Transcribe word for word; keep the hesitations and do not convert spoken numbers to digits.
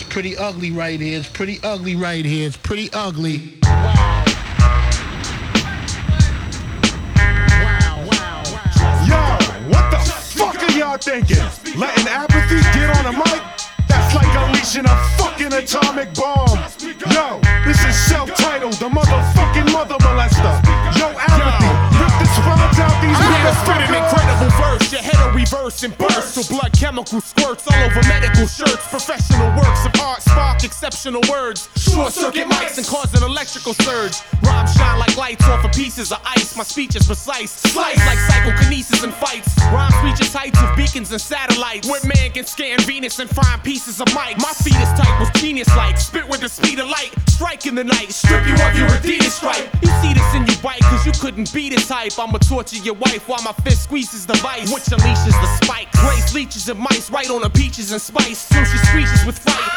pretty ugly right here. It's pretty ugly right here. It's pretty ugly. Yo, what the fuck are y'all thinking? Letting apathy get on a mic? That's like unleashing a fucking atomic bomb. Yo, this is self-titled, the motherfucking mother molester. Yo, apathy, rip the spawns out these I'ma spit an motherfuckers. incredible verse, your head'll reverse and burst. So blood chemical squirts all over medical shirts. Professional works of art spark exceptional words. Short circuit mics and cause an electrical surge. Rhymes shine like lights off of pieces of ice. My speech is precise, slice like psychokinesis in fights. Rhymes reaches heights of beacons and satellites. Where man can scan Venus and find pieces of mic. My fetus type was genius-like, spit with the speed of light. Strike in the night, strip you of your Adidas stripe. You see this and you bite, cause you couldn't beat this hype. I'ma torture your wife while my fist squeezes the vice. Which unleashes the spikes. Race leeches and mice right on the peaches and spice. Till she screeches with fright.